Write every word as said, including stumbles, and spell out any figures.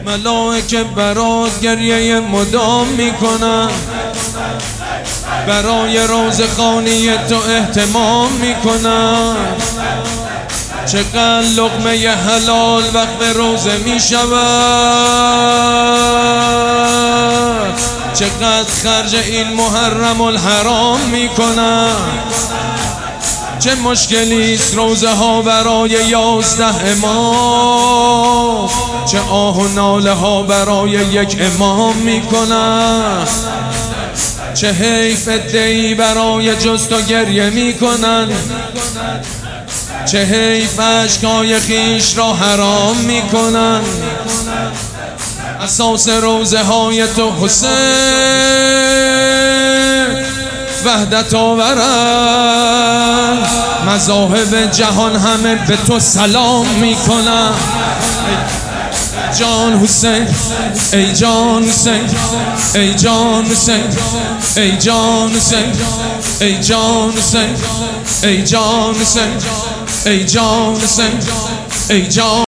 ملائکه برات گریه مدام میکنن، برای روزخوانی تو اهتمام میکنن. چقدر لقمه حلال وقت روزه میشود، چقدر خرج این محرم الحرام میکنن. چه مشکلیست روزه ها برای یازده امام، چه آه و ناله ها برای یک امام میکنن. چه حیف ادعی برای جز تو گریه میکنن، چه حیف اشکای خیش را حرام میکنن. اساس روزه های تو حسین وحدت آورن، مذاهب جهان همه به تو سلام میکنن. جان حسین، ای جان حسین، ای جان حسین، ای جان حسین، ای جان حسین، ای جان حسین، ای جان حسین، ای جان